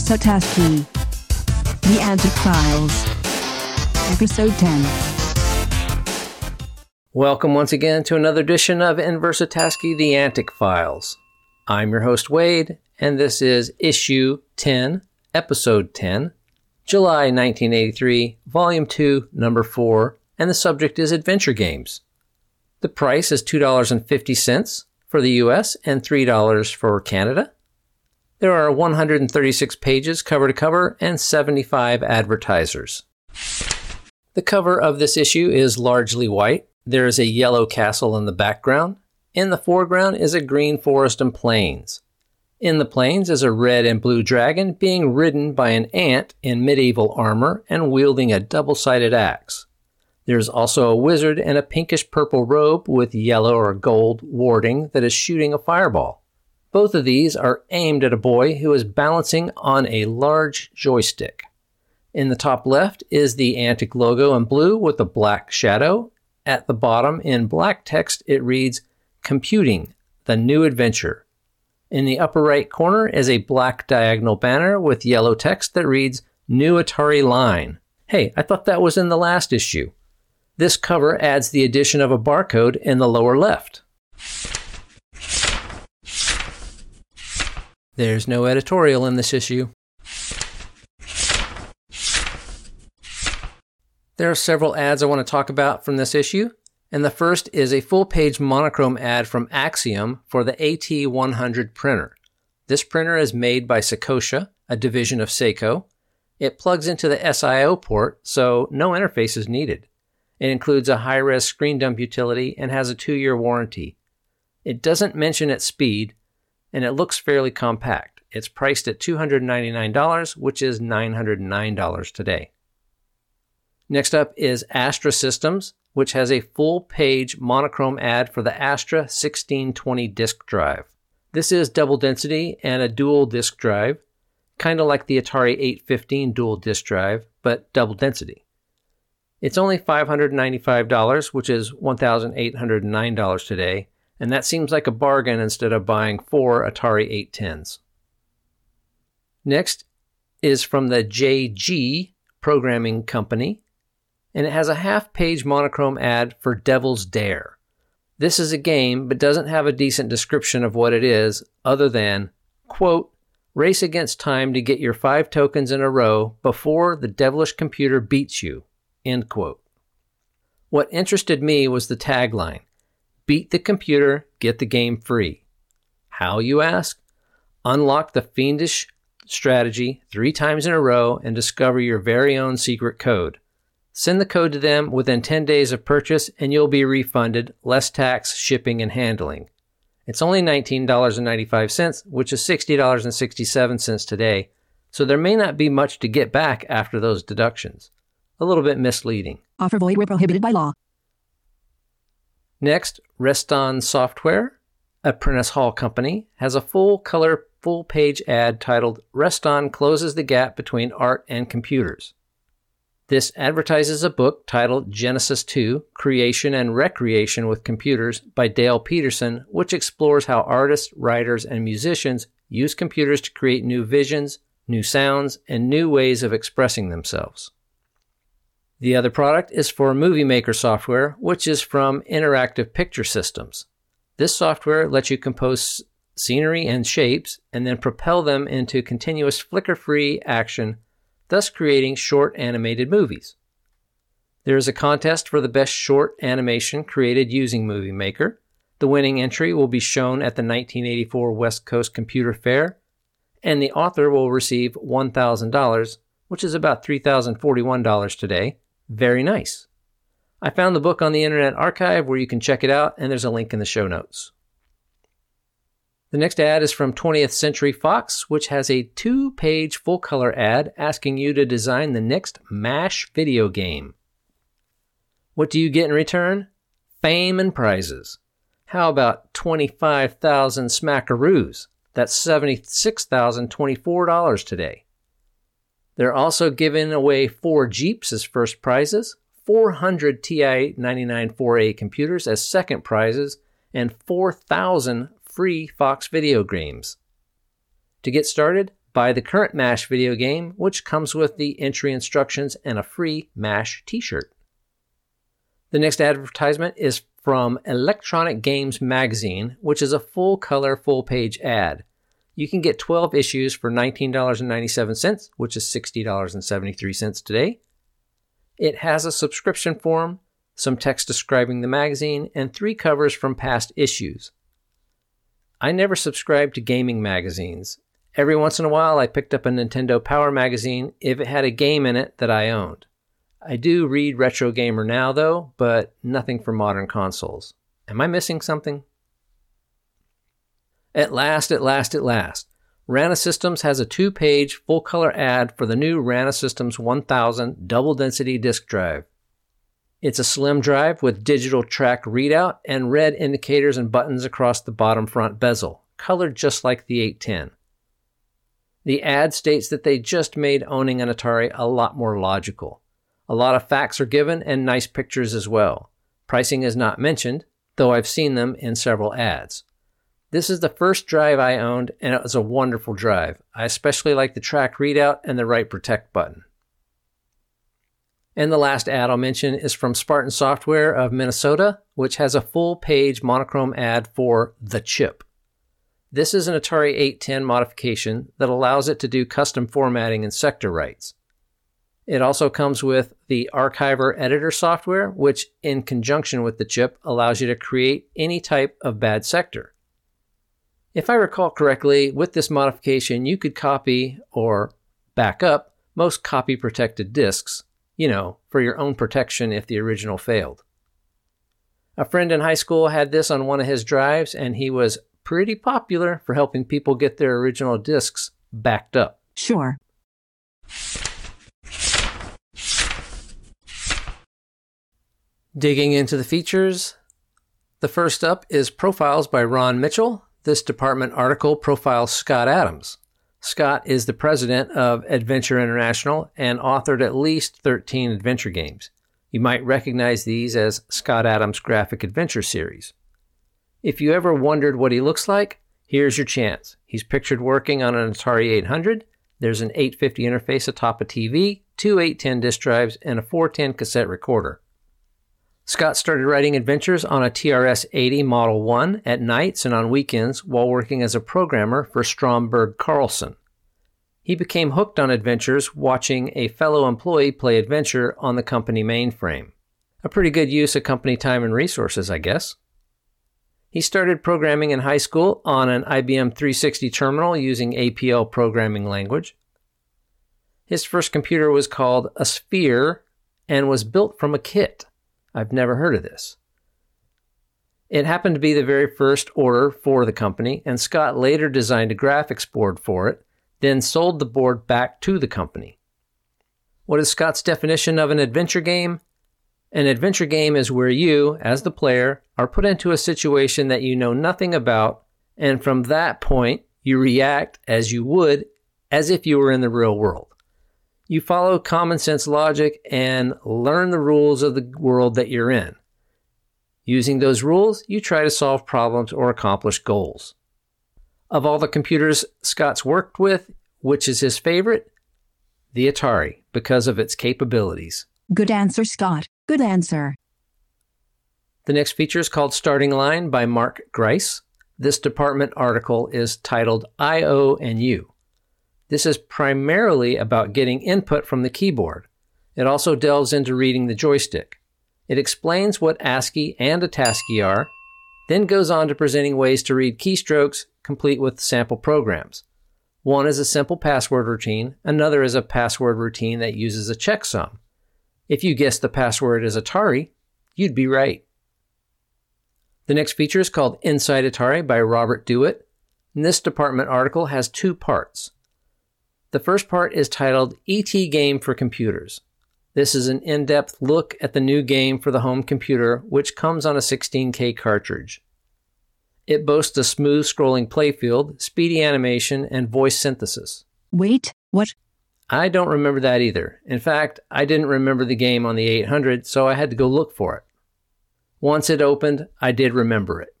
Versataski. The Antic Files. Episode 10. Welcome once again to another edition of Versataski, The Antic Files. I'm your host, Wade, and this is Issue 10, Episode 10, July 1983, Volume 2, Number 4, and the subject is adventure games. The price is $2.50 for the US and $3 for Canada. There are 136 pages cover to cover and 75 advertisers. The cover of this issue is largely white. There is a yellow castle in the background. In the foreground is a green forest and plains. In the plains is a red and blue dragon being ridden by an ant in medieval armor and wielding a double-sided axe. There's also a wizard in a pinkish-purple robe with yellow or gold warding that is shooting a fireball. Both of these are aimed at a boy who is balancing on a large joystick. In the top left is the Antic logo in blue with a black shadow. At the bottom, in black text, it reads, Computing, the New Adventure. In the upper right corner is a black diagonal banner with yellow text that reads, New Atari Line. Hey, I thought that was in the last issue. This cover adds the addition of a barcode in the lower left. There's no editorial in this issue. There are several ads I want to talk about from this issue, and the first is a full-page monochrome ad from Axiom for the AT100 printer. This printer is made by Seikosha, a division of Seiko. It plugs into the SIO port, so no interface is needed. It includes a high-res screen dump utility and has a 2-year warranty. It doesn't mention its speed, and it looks fairly compact. It's priced at $299, which is $909 today. Next up is Astra Systems, which has a full-page monochrome ad for the Astra 1620 disk drive. This is double density and a dual disk drive, kind of like the Atari 815 dual disk drive, but double density. It's only $595, which is $1,809 today, and that seems like a bargain instead of buying 4 Atari 810s. Next is from the JG Programming Company, and it has a half-page monochrome ad for Devil's Dare. This is a game, but doesn't have a decent description of what it is, other than, quote, race against time to get your 5 tokens in a row before the devilish computer beats you, end quote. What interested me was the tagline, beat the computer, get the game free. How, you ask? Unlock the fiendish strategy 3 times in a row and discover your very own secret code. Send the code to them within 10 days of purchase and you'll be refunded, less tax, shipping, and handling. It's only $19.95, which is $60.67 today, so there may not be much to get back after those deductions. A little bit misleading. Offer void where prohibited by law. Next, Reston Software, a Prentice Hall company, has a full-color, full-page ad titled Reston Closes the Gap Between Art and Computers. This advertises a book titled Genesis 2, Creation and Recreation with Computers by Dale Peterson, which explores how artists, writers, and musicians use computers to create new visions, new sounds, and new ways of expressing themselves. The other product is for Movie Maker software, which is from Interactive Picture Systems. This software lets you compose scenery and shapes and then propel them into continuous flicker-free action, thus creating short animated movies. There is a contest for the best short animation created using Movie Maker. The winning entry will be shown at the 1984 West Coast Computer Fair, and the author will receive $1,000, which is about $3,041 today. Very nice. I found the book on the Internet Archive where you can check it out, and there's a link in the show notes. The next ad is from 20th Century Fox, which has a 2-page full-color ad asking you to design the next MASH video game. What do you get in return? Fame and prizes. How about 25,000 smackaroos? That's $76,024 today. They're also giving away 4 Jeeps as first prizes, 400 TI 99-4A computers as second prizes, and 4,000 free Fox video games. To get started, buy the current MASH video game, which comes with the entry instructions and a free MASH t-shirt. The next advertisement is from Electronic Games Magazine, which is a full-color, full-page ad. You can get 12 issues for $19.97, which is $60.73 today. It has a subscription form, some text describing the magazine, and 3 covers from past issues. I never subscribed to gaming magazines. Every once in a while, I picked up a Nintendo Power magazine if it had a game in it that I owned. I do read Retro Gamer now, though, but nothing for modern consoles. Am I missing something? At last, Rana Systems has a 2-page full-color ad for the new Rana Systems 1000 double-density disk drive. It's a slim drive with digital track readout and red indicators and buttons across the bottom front bezel, colored just like the 810. The ad states that they just made owning an Atari a lot more logical. A lot of facts are given and nice pictures as well. Pricing is not mentioned, though I've seen them in several ads. This is the first drive I owned, and it was a wonderful drive. I especially like the track readout and the Write Protect button. And the last ad I'll mention is from Spartan Software of Minnesota, which has a full-page monochrome ad for The Chip. This is an Atari 810 modification that allows it to do custom formatting and sector rights. It also comes with the Archiver Editor software, which in conjunction with the chip allows you to create any type of bad sector. If I recall correctly, with this modification, you could copy or back up most copy-protected disks, for your own protection if the original failed. A friend in high school had this on one of his drives, and he was pretty popular for helping people get their original disks backed up. Sure. Digging into the features, the first up is Profiles by Ron Mitchell. This department article profiles Scott Adams. Scott is the president of Adventure International and authored at least 13 adventure games. You might recognize these as Scott Adams' Graphic Adventure series. If you ever wondered what he looks like, here's your chance. He's pictured working on an Atari 800. There's an 850 interface atop a TV, 2 810 disk drives, and a 410 cassette recorder. Scott started writing adventures on a TRS-80 Model 1 at nights and on weekends while working as a programmer for Stromberg Carlson. He became hooked on adventures watching a fellow employee play adventure on the company mainframe. A pretty good use of company time and resources, I guess. He started programming in high school on an IBM 360 terminal using APL programming language. His first computer was called a Sphere and was built from a kit. I've never heard of this. It happened to be the very first order for the company, and Scott later designed a graphics board for it, then sold the board back to the company. What is Scott's definition of an adventure game? An adventure game is where you, as the player, are put into a situation that you know nothing about, and from that point, you react as you would as if you were in the real world. You follow common sense logic and learn the rules of the world that you're in. Using those rules, you try to solve problems or accomplish goals. Of all the computers Scott's worked with, which is his favorite? The Atari, because of its capabilities. Good answer, Scott. Good answer. The next feature is called Starting Line by Mark Grice. This department article is titled I/O and U. This is primarily about getting input from the keyboard. It also delves into reading the joystick. It explains what ASCII and a ATASCII are, then goes on to presenting ways to read keystrokes, complete with sample programs. One is a simple password routine, another is a password routine that uses a checksum. If you guessed the password is Atari, you'd be right. The next feature is called Inside Atari by Robert Dewitt. And this department article has 2 parts. The first part is titled ET Game for Computers. This is an in-depth look at the new game for the home computer, which comes on a 16K cartridge. It boasts a smooth scrolling playfield, speedy animation, and voice synthesis. Wait, what? I don't remember that either. In fact, I didn't remember the game on the 800, so I had to go look for it. Once it opened, I did remember it.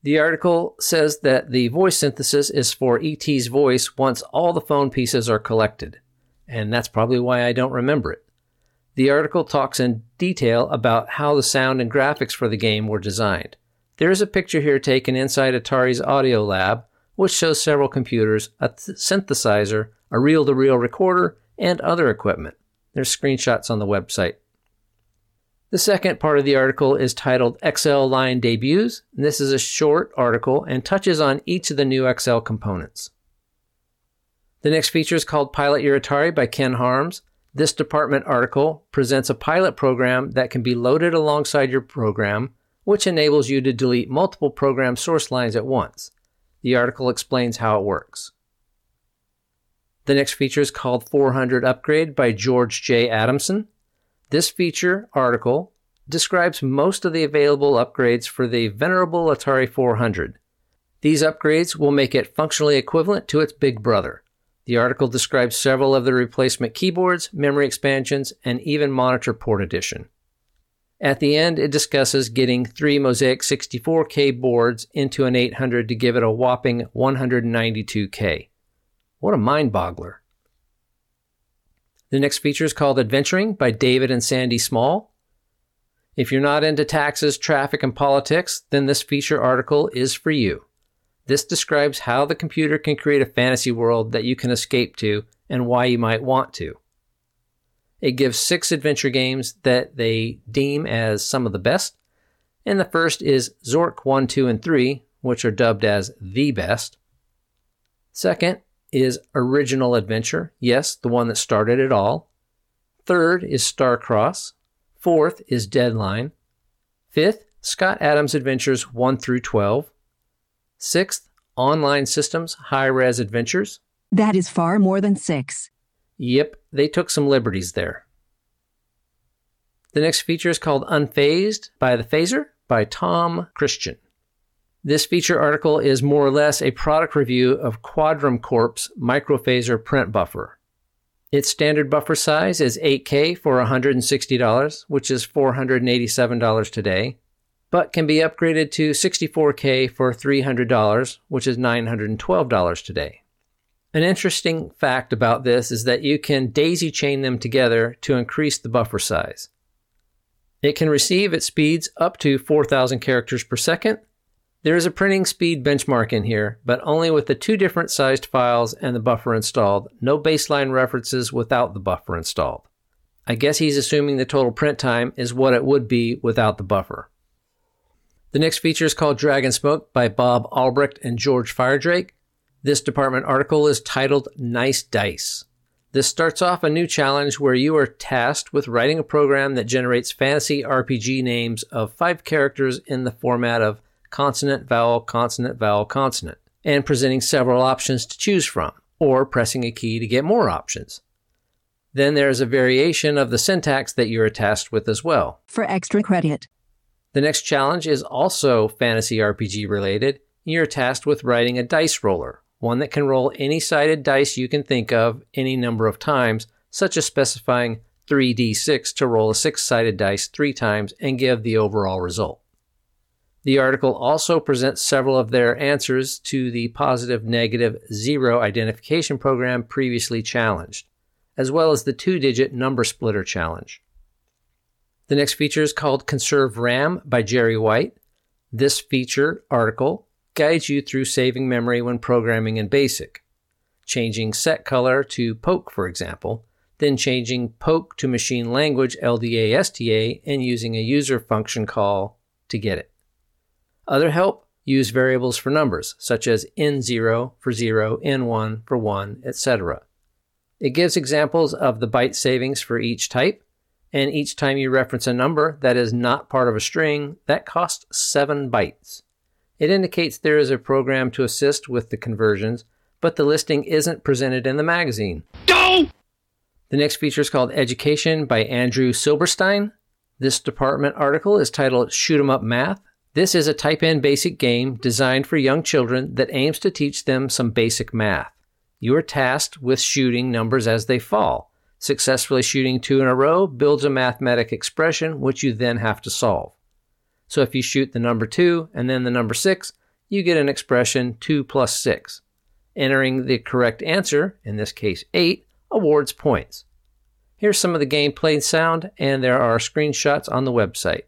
The article says that the voice synthesis is for E.T.'s voice once all the phone pieces are collected, and that's probably why I don't remember it. The article talks in detail about how the sound and graphics for the game were designed. There is a picture here taken inside Atari's audio lab, which shows several computers, a synthesizer, a reel-to-reel recorder, and other equipment. There's screenshots on the website. The second part of the article is titled XL Line Debuts. This is a short article and touches on each of the new XL components. The next feature is called Pilot Your Atari by Ken Harms. This department article presents a pilot program that can be loaded alongside your program, which enables you to delete multiple program source lines at once. The article explains how it works. The next feature is called 400 Upgrade by George J. Adamson. This feature article describes most of the available upgrades for the venerable Atari 400. These upgrades will make it functionally equivalent to its big brother. The article describes several of the replacement keyboards, memory expansions, and even monitor port addition. At the end, it discusses getting 3 Mosaic 64K boards into an 800 to give it a whopping 192K. What a mind-boggler. The next feature is called Adventuring by David and Sandy Small. If you're not into taxes, traffic, and politics, then this feature article is for you. This describes how the computer can create a fantasy world that you can escape to and why you might want to. It gives 6 adventure games that they deem as some of the best, and the first is Zork 1, 2, and 3, which are dubbed as the best. Second is Original Adventure, yes, the one that started it all. Third is Starcross. Fourth is Deadline. Fifth, Scott Adams Adventures 1 through 12. Sixth, Online Systems High-Res Adventures. That is far more than 6. Yep, they took some liberties there. The next feature is called Unfazed by the Phaser by Tom Christian. This feature article is more or less a product review of Quadrum Corp's microphaser print buffer. Its standard buffer size is 8K for $160, which is $487 today, but can be upgraded to 64K for $300, which is $912 today. An interesting fact about this is that you can daisy chain them together to increase the buffer size. It can receive at speeds up to 4,000 characters per second. There is a printing speed benchmark in here, but only with the 2 different sized files and the buffer installed, no baseline references without the buffer installed. I guess he's assuming the total print time is what it would be without the buffer. The next feature is called Dragon Smoke by Bob Albrecht and George Firedrake. This department article is titled Nice Dice. This starts off a new challenge where you are tasked with writing a program that generates fantasy RPG names of 5 characters in the format of consonant, vowel, consonant, vowel, consonant, and presenting several options to choose from, or pressing a key to get more options. Then there is a variation of the syntax that you are tasked with as well. For extra credit. The next challenge is also fantasy RPG related. You're tasked with writing a dice roller, one that can roll any sided dice you can think of any number of times, such as specifying 3d6 to roll a 6-sided dice 3 times and give the overall result. The article also presents several of their answers to the positive-negative zero identification program previously challenged, as well as the 2-digit number splitter challenge. The next feature is called Conserve RAM by Jerry White. This feature article guides you through saving memory when programming in BASIC, changing set color to poke, for example, then changing poke to machine language LDA-STA and using a user function call to get it. Other help use variables for numbers, such as N0 for 0, N1 for 1, etc. It gives examples of the byte savings for each type, and each time you reference a number that is not part of a string, that costs 7 bytes. It indicates there is a program to assist with the conversions, but the listing isn't presented in the magazine. Go! The next feature is called Education by Andrew Silberstein. This department article is titled Shoot 'em Up Math. This is a type-in basic game designed for young children that aims to teach them some basic math. You are tasked with shooting numbers as they fall. Successfully shooting 2 in a row builds a mathematic expression which you then have to solve. So if you shoot the number 2 and then the number 6, you get an expression 2 plus 6. Entering the correct answer, in this case 8, awards points. Here's some of the gameplay sound, and there are screenshots on the website.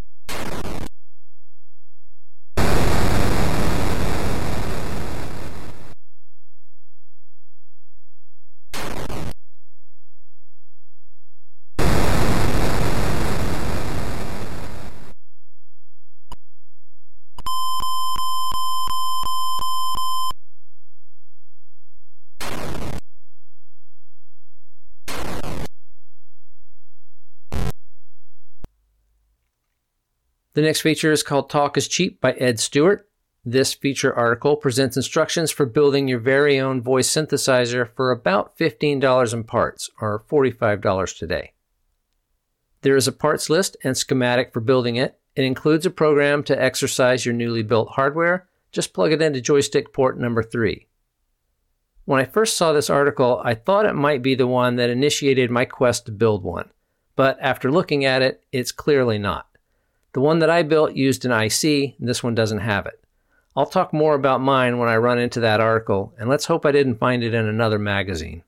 The next feature is called Talk is Cheap by Ed Stewart. This feature article presents instructions for building your very own voice synthesizer for about $15 in parts, or $45 today. There is a parts list and schematic for building it. It includes a program to exercise your newly built hardware. Just plug it into joystick port number 3. When I first saw this article, I thought it might be the one that initiated my quest to build one, but after looking at it, it's clearly not. The one that I built used an IC, and this one doesn't have it. I'll talk more about mine when I run into that article, and let's hope I didn't find it in another magazine.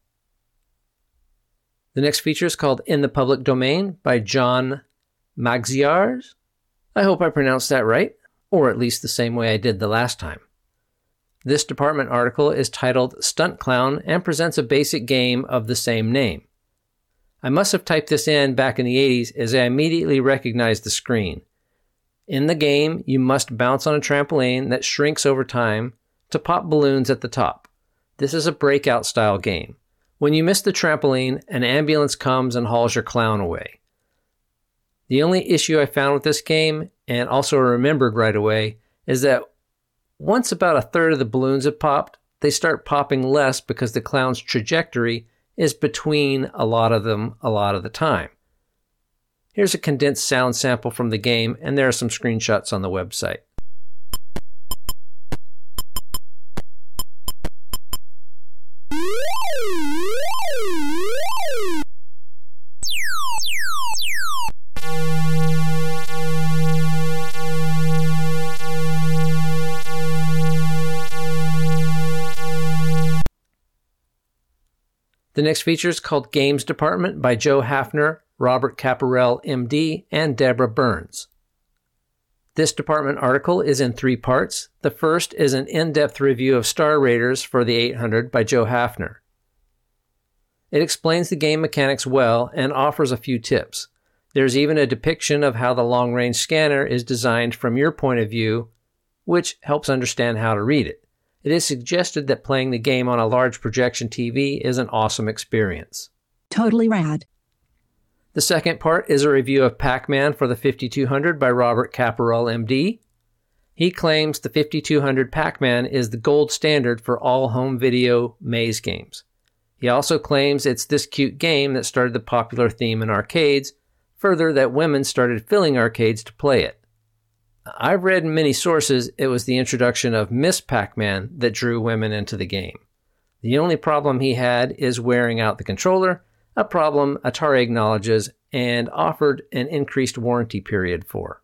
The next feature is called In the Public Domain by John Magziars. I hope I pronounced that right, or at least the same way I did the last time. This department article is titled Stunt Clown and presents a basic game of the same name. I must have typed this in back in the 80s as I immediately recognized the screen. In the game, you must bounce on a trampoline that shrinks over time to pop balloons at the top. This is a breakout style game. When you miss the trampoline, an ambulance comes and hauls your clown away. The only issue I found with this game, and also remembered right away, is that once about a third of the balloons have popped, they start popping less because the clown's trajectory is between a lot of them a lot of the time. Here's a condensed sound sample from the game, and there are some screenshots on the website. The next feature is called Games Department by Joe Hafner, Robert Caparel, MD, and Deborah Burns. This department article is in 3 parts. The first is an in-depth review of Star Raiders for the 800 by Joe Hafner. It explains the game mechanics well and offers a few tips. There's even a depiction of how the long-range scanner is designed from your point of view, which helps understand how to read it. It is suggested that playing the game on a large projection TV is an awesome experience. Totally rad. The second part is a review of Pac-Man for the 5200 by Robert Caparel, MD. He claims the 5200 Pac-Man is the gold standard for all home video maze games. He also claims it's this cute game that started the popular theme in arcades, further that women started filling arcades to play it. I've read in many sources it was the introduction of Miss Pac-Man that drew women into the game. The only problem he had is wearing out the controller, a problem Atari acknowledges and offered an increased warranty period for.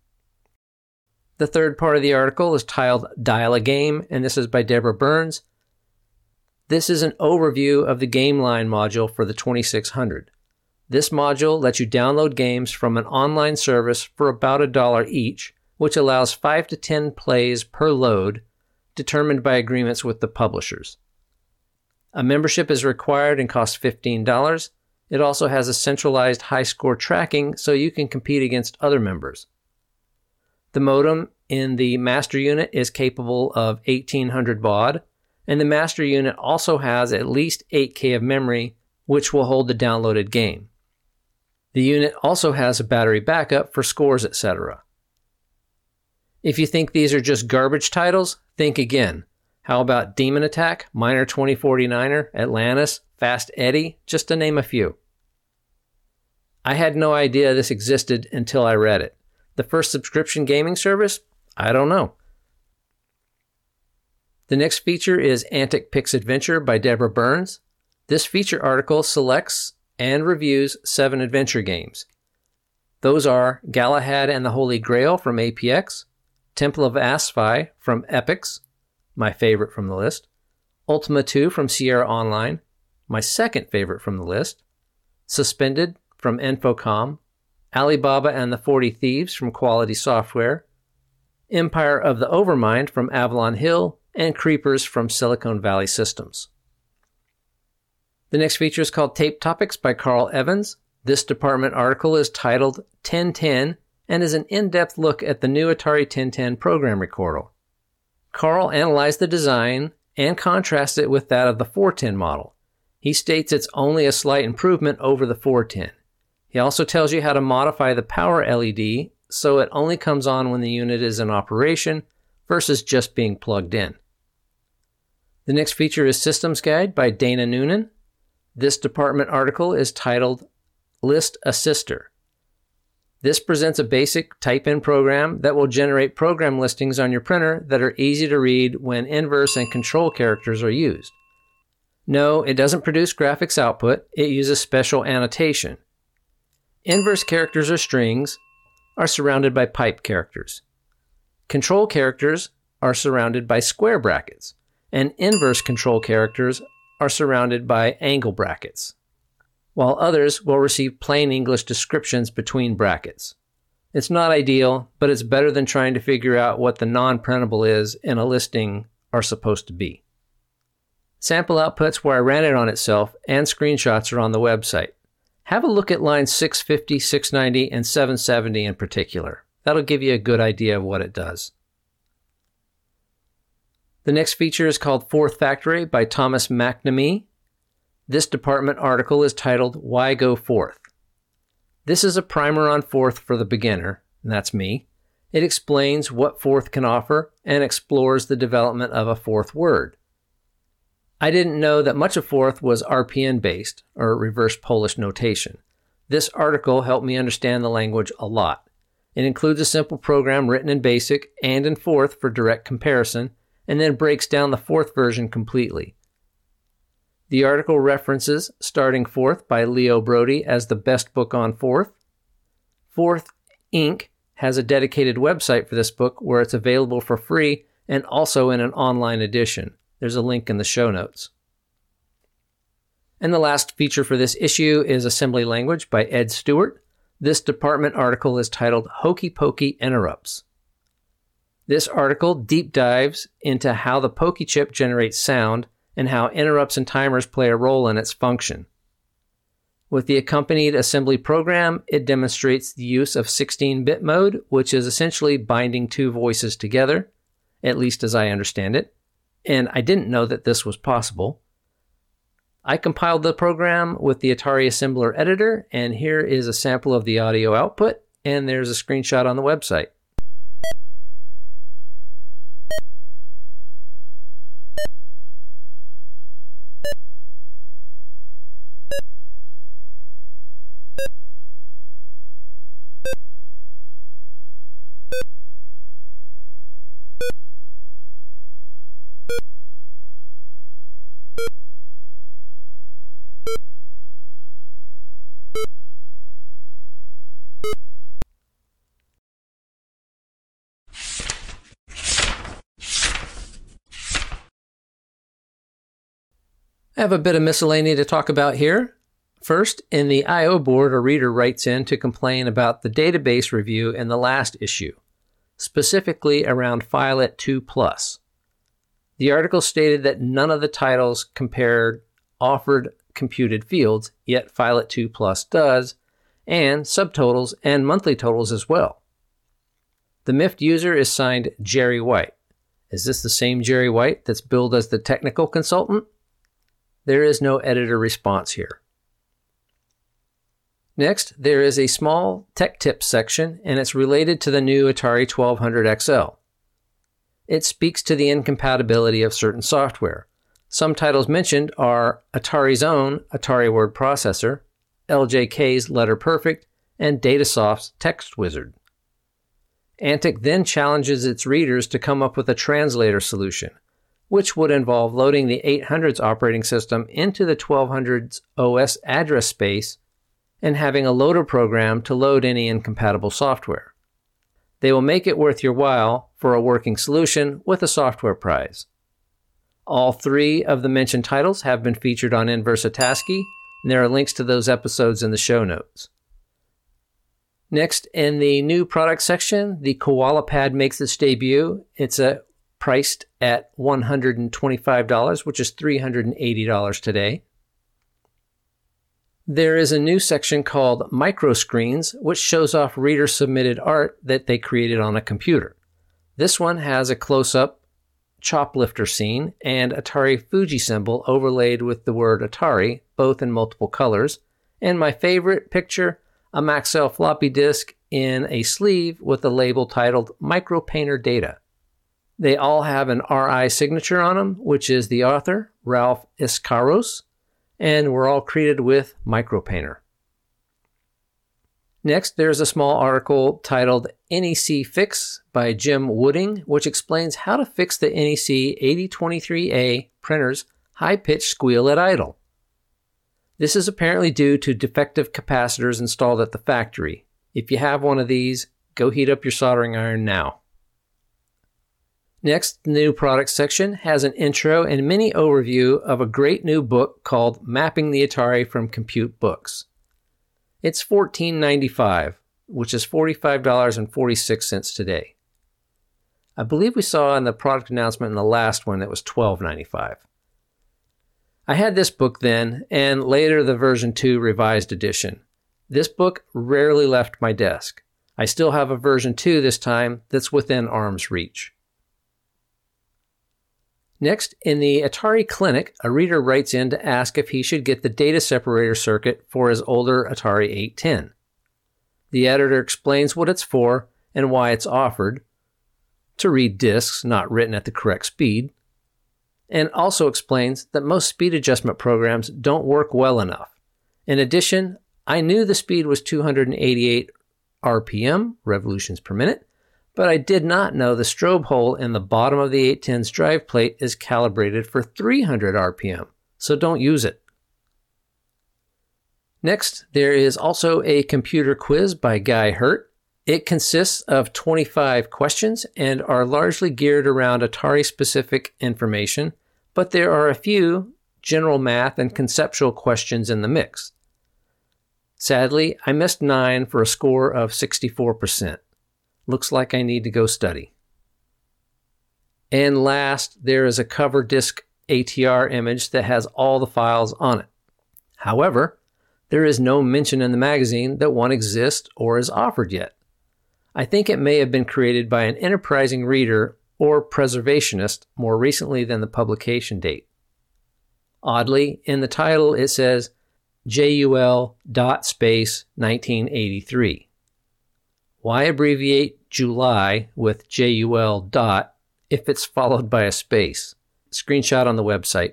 The third part of the article is titled Dial a Game, and this is by Deborah Burns. This is an overview of the GameLine module for the 2600. This module lets you download games from an online service for about $1 each, which allows 5 to 10 plays per load, determined by agreements with the publishers. A membership is required and costs $15. It also has a centralized high score tracking so you can compete against other members. The modem in the master unit is capable of 1800 baud, and the master unit also has at least 8K of memory, which will hold the downloaded game. The unit also has a battery backup for scores, etc. If you think these are just garbage titles, think again. How about Demon Attack, Miner 2049er, Atlantis, Fast Eddie, just to name a few? I had no idea this existed until I read it. The first subscription gaming service? I don't know. The next feature is Antic Pix Adventure by Deborah Burns. This feature article selects and reviews 7 adventure games. Those are Galahad and the Holy Grail from APX, Temple of Asphi from Epix, my favorite from the list. Ultima 2 from Sierra Online, my second favorite from the list. Suspended from Infocom. Alibaba and the 40 Thieves from Quality Software. Empire of the Overmind from Avalon Hill, and Creepers from Silicon Valley Systems. The next feature is called Tape Topics by Carl Evans. This department article is titled 1010 and is an in-depth look at the new Atari 1010 program recorder. Carl analyzed the design and contrasts it with that of the 410 model. He states it's only a slight improvement over the 410. He also tells you how to modify the power LED so it only comes on when the unit is in operation versus just being plugged in. The next feature is Systems Guide by Dana Noonan. This department article is titled List Assister. This presents a basic type-in program that will generate program listings on your printer that are easy to read when inverse and control characters are used. No, it doesn't produce graphics output, it uses special annotation. Inverse characters or strings are surrounded by pipe characters. Control characters are surrounded by square brackets, and inverse control characters are surrounded by angle brackets, while others will receive plain English descriptions between brackets. It's not ideal, but it's better than trying to figure out what the non-printable is in a listing are supposed to be. Sample outputs where I ran it on itself and screenshots are on the website. Have a look at lines 650, 690, and 770 in particular. That'll give you a good idea of what it does. The next feature is called Fourth Factory by Thomas McNamee. This department article is titled Why Go Fourth? This is a primer on Fourth for the beginner, and that's me. It explains what Fourth can offer and explores the development of a fourth word. I didn't know that much of Fourth was RPN-based, or reverse Polish notation. This article helped me understand the language a lot. It includes a simple program written in BASIC and in Fourth for direct comparison, and then breaks down the Fourth version completely. The article references Starting Fourth by Leo Brody as the best book on Fourth. Fourth Inc. has a dedicated website for this book where it's available for free and also in an online edition. There's a link in the show notes. And the last feature for this issue is Assembly Language by Ed Stewart. This department article is titled Hokey Pokey Interrupts. This article deep dives into how the Pokey chip generates sound and how interrupts and timers play a role in its function. With the accompanied assembly program, it demonstrates the use of 16-bit mode, which is essentially binding two voices together, at least as I understand it, and I didn't know that this was possible. I compiled the program with the Atari Assembler editor, and here is a sample of the audio output, and there's a screenshot on the website. I have a bit of miscellany to talk about here. First, in the I.O. board, a reader writes in to complain about the database review in the last issue, specifically around Filet 2+. The article stated that none of the titles compared offered computed fields, yet Filet 2+ does, and subtotals and monthly totals as well. The MIFT user is signed Jerry White. Is this the same Jerry White that's billed as the technical consultant? There is no editor response here. Next, there is a small tech tips section, and it's related to the new Atari 1200 XL. It speaks to the incompatibility of certain software. Some titles mentioned are Atari's own Atari Word Processor, LJK's LetterPerfect, and Datasoft's Text Wizard. Antic then challenges its readers to come up with a translator solution, which would involve loading the 800's operating system into the 1200's OS address space and having a loader program to load any incompatible software. They will make it worth your while for a working solution with a software prize. All 3 of the mentioned titles have been featured on Inversatasky, and there are links to those episodes in the show notes. Next, in the new product section, the Koala Pad makes its debut. It's priced at $125, which is $380 today. There is a new section called Microscreens, which shows off reader-submitted art that they created on a computer. This one has a close-up choplifter scene and Atari Fuji symbol overlaid with the word Atari, both in multiple colors. And my favorite picture, a Maxell floppy disk in a sleeve with a label titled Micropainter Data. They all have an RI signature on them, which is the author, Ralph Iscaros, and were all created with Micropainter. Next, there's a small article titled NEC Fix by Jim Wooding, which explains how to fix the NEC 8023A printer's high-pitched squeal at idle. This is apparently due to defective capacitors installed at the factory. If you have one of these, go heat up your soldering iron now. Next, the new product section has an intro and mini overview of a great new book called Mapping the Atari from Compute Books. It's $14.95, which is $45.46 today. I believe we saw in the product announcement in the last one it was $12.95. I had this book then, and later the version 2 revised edition. This book rarely left my desk. I still have a version 2 this time that's within arm's reach. Next, in the Atari Clinic, a reader writes in to ask if he should get the data separator circuit for his older Atari 810. The editor explains what it's for and why it's offered, to read disks not written at the correct speed, and also explains that most speed adjustment programs don't work well enough. In addition, I knew the speed was 288 RPM, revolutions per minute, but I did not know the strobe hole in the bottom of the 810's drive plate is calibrated for 300 RPM, so don't use it. Next, there is also a computer quiz by Guy Hurt. It consists of 25 questions and are largely geared around Atari-specific information, but there are a few general math and conceptual questions in the mix. Sadly, I missed 9 for a score of 64%. Looks like I need to go study. And last, there is a cover disk ATR image that has all the files on it. However, there is no mention in the magazine that one exists or is offered yet. I think it may have been created by an enterprising reader or preservationist more recently than the publication date. Oddly, in the title it says JUL.space1983. Why abbreviate July with JUL dot if it's followed by a space? Screenshot on the website.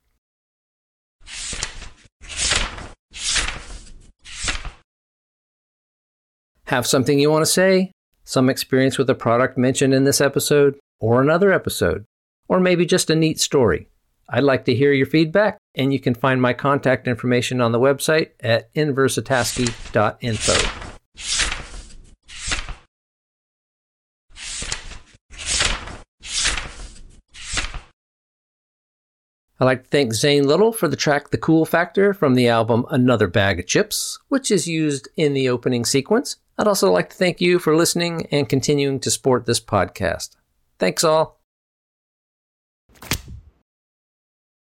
Have something you want to say? Some experience with a product mentioned in this episode or another episode? Or maybe just a neat story? I'd like to hear your feedback, and you can find my contact information on the website at inversatasky.info. I'd like to thank Zane Little for the track The Cool Factor from the album Another Bag of Chips, which is used in the opening sequence. I'd also like to thank you for listening and continuing to support this podcast. Thanks all.